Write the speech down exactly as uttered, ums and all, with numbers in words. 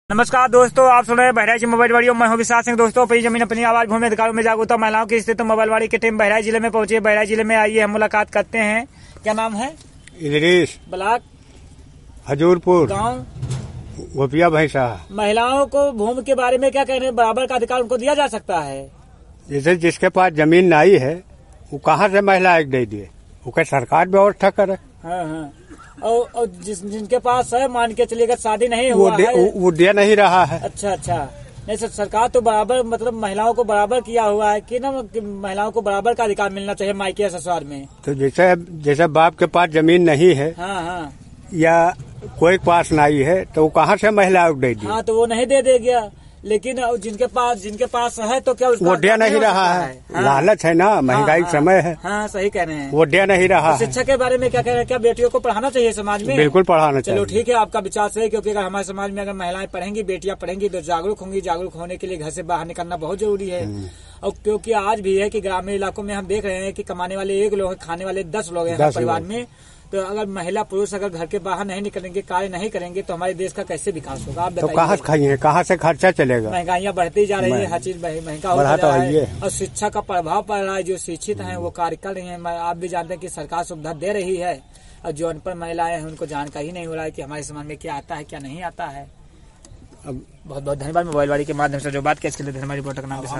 नमस्कार दोस्तों, आप सुन रहे हैं बहराइच मोबाइल वाड़ी। मैं हूं विशाल सिंह। दोस्तों, अपनी जमीन अपनी आवाज भूमि अधिकारों में जागरूकता महिलाओं की स्थिति मोबाइल वाड़ी की टीम बहराइच जिले में पहुंची है। बहराइच जिले में आइए हम मुलाकात करते हैं। क्या नाम है? इदरीस, ब्लॉक हजूरपुर, गाँव गोपिया भैंसा। महिलाओं को भूमि के बारे में क्या कह रहे हैं? बराबर का अधिकार उनको दिया जा सकता है? जैसे जिसके पास जमीन नहीं है वो कहाँ से महिला एक दे दिए, वो सरकार व्यवस्था करे। हाँ हाँ। और, और जिस जिनके पास है, मान के चलिएगा शादी नहीं वो हुआ दे, है, वो, वो दे नहीं रहा है। अच्छा अच्छा। नहीं सर, सरकार तो बराबर मतलब महिलाओं को बराबर किया हुआ है कि ना, कि महिलाओं को बराबर का अधिकार मिलना चाहिए मायके या ससुराल में। तो जैसे जैसे बाप के पास जमीन नहीं है, हाँ हाँ, या कोई के पास नहीं है, तो वो कहाँ से महिला दे दी? हाँ तो वो नहीं दे दे गया। लेकिन जिनके पास जिनके पास है तो क्या उसका वो दे नहीं रहा है, हाँ। लालच है ना, महंगाई हाँ, समय है। हाँ सही कह रहे हैं। वो दे नहीं रहा तो है। शिक्षा के बारे में क्या कह रहे हैं? क्या बेटियों को पढ़ाना चाहिए समाज में? बिल्कुल पढ़ाना चलो चाहिए। ठीक है, आपका विचार सही है, क्योंकि अगर हमारे समाज में अगर महिलाएं पढ़ेंगी, बेटियां पढ़ेंगी तो जागरूक होंगी। जागरूक होने के लिए घर से बाहर निकलना बहुत जरूरी है। और क्योंकि आज भी है कि ग्रामीण इलाकों में हम देख रहे हैं कि कमाने वाले एक लोग हैं, खाने वाले दस लोग हैं हर परिवार में। तो अगर महिला पुरुष अगर घर के बाहर नहीं निकलेंगे, कार्य नहीं करेंगे, तो हमारे देश का कैसे विकास होगा? आप तो बताइए। कहाँ से खाइए, कहाँ से खर्चा चलेगा? महंगाइयां बढ़ती जा रही है, हर चीज महंगा होता जा रहा है, और शिक्षा का प्रभाव पड़ रहा है। जो शिक्षित हैं वो कार्य कर रही हैं। आप भी जानते हैं कि सरकार सुविधा दे रही है, और जो अनपढ़ महिलाएं हैं उनको जानकारी नहीं हो रहा है कि हमारे समाज में क्या आता है क्या नहीं आता है। बहुत बहुत धन्यवाद मोबाइल वाड़ी के माध्यम से जो बात किया, इसके लिए धन्यवाद। रिपोर्टर का नाम